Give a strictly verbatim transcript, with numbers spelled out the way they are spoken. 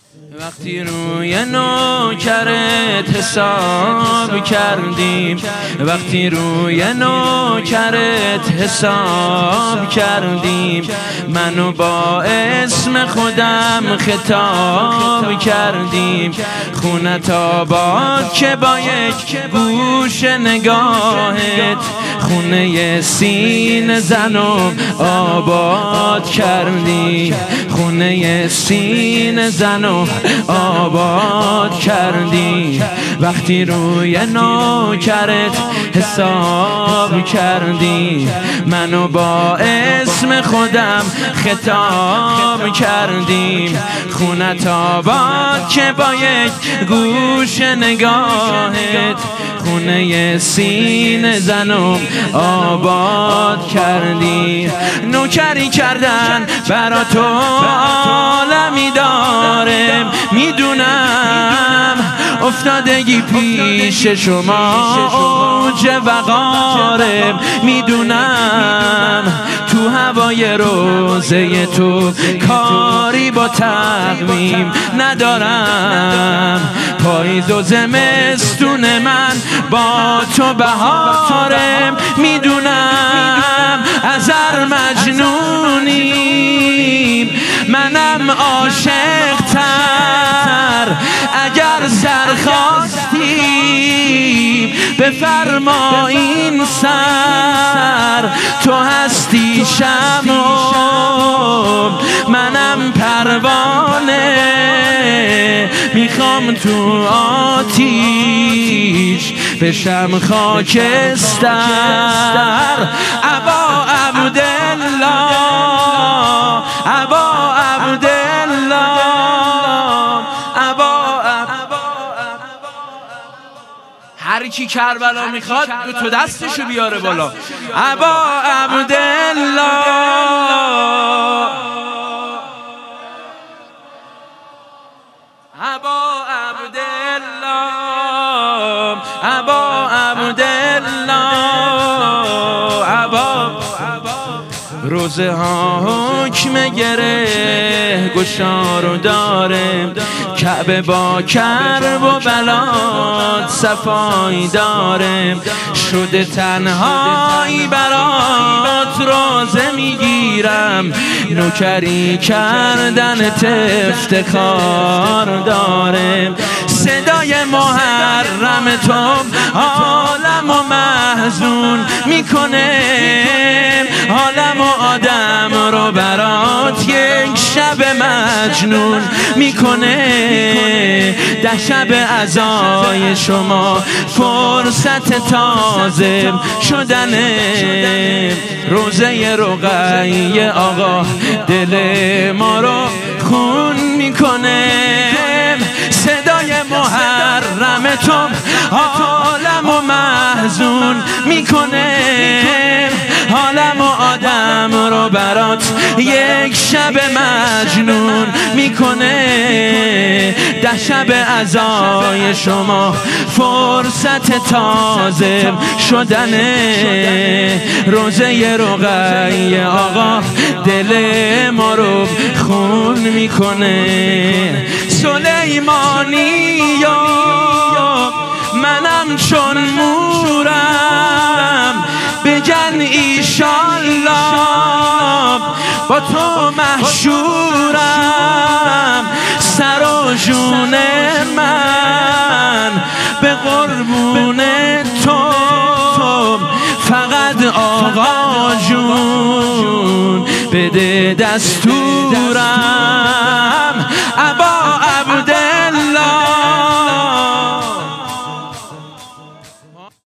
وقتی روی نوکرت حساب کردیم، وقتی روی نوکرت حساب کردیم، منو با اسم خودم خطاب کردیم. خونت آباد که با یک گوش نگاهت خونه سین زنم آباد کردی، خونه سین زنم آباد کردی. وقتی روی نوکرت حساب کردی، منو با اسم خودم خطاب کردیم. خونت آباد که با یک گوش نگاهت خونه سین زنم آباد کردی. نوکری کردن برا تو عالمی دارم، میدونم افتادگی پیش شما اوج وقارم، میدونم تو هوای روزه تو کاری با تقویم ندارم. پاییز و زمستون من با تو بهارم، میدونم ازر مجنونیم، منم عاشق تر. اگر سر خواستیم بفرما این سر، تو هستی شمعم منم پروانه، میخوام تو آتیش بشم خاکستر. ابا عبدالله، ابا عبدالله، ابا هر کی کربلا میخواد دو تا دستشو بیاره بالا. ابا عبدالله، ابا عبدالله، ابا عبدالله، ابا روزه ها حکم گره گشارو داره، کعبه با کرب و بلاد صفایی داره. شده تنهایی برات روزه میگیرم، نوکری کردن افتخار داره. صدای محرم تو عالم و محزون میکنه، عالم و آدم رو برات یک شب مجنون میکنه. ده شب عزای شما فرصت تازه شدنه، روزه رقیه آقا دل ما رو خون میکنه. صدای محرم تو عالم و محزون میکنه، عالم و آدم رو برات یک شب مجنون میکنه. ده شب عزای شما فرصت تازه شدنه، روزه رقیه آقا دل ما رو خون میکنه. سلیمانی یا منم چون مورم، بگن ایشالله با تو محشورم. سر و جون من به قربون تو، فقط آقا جون بده دستورم.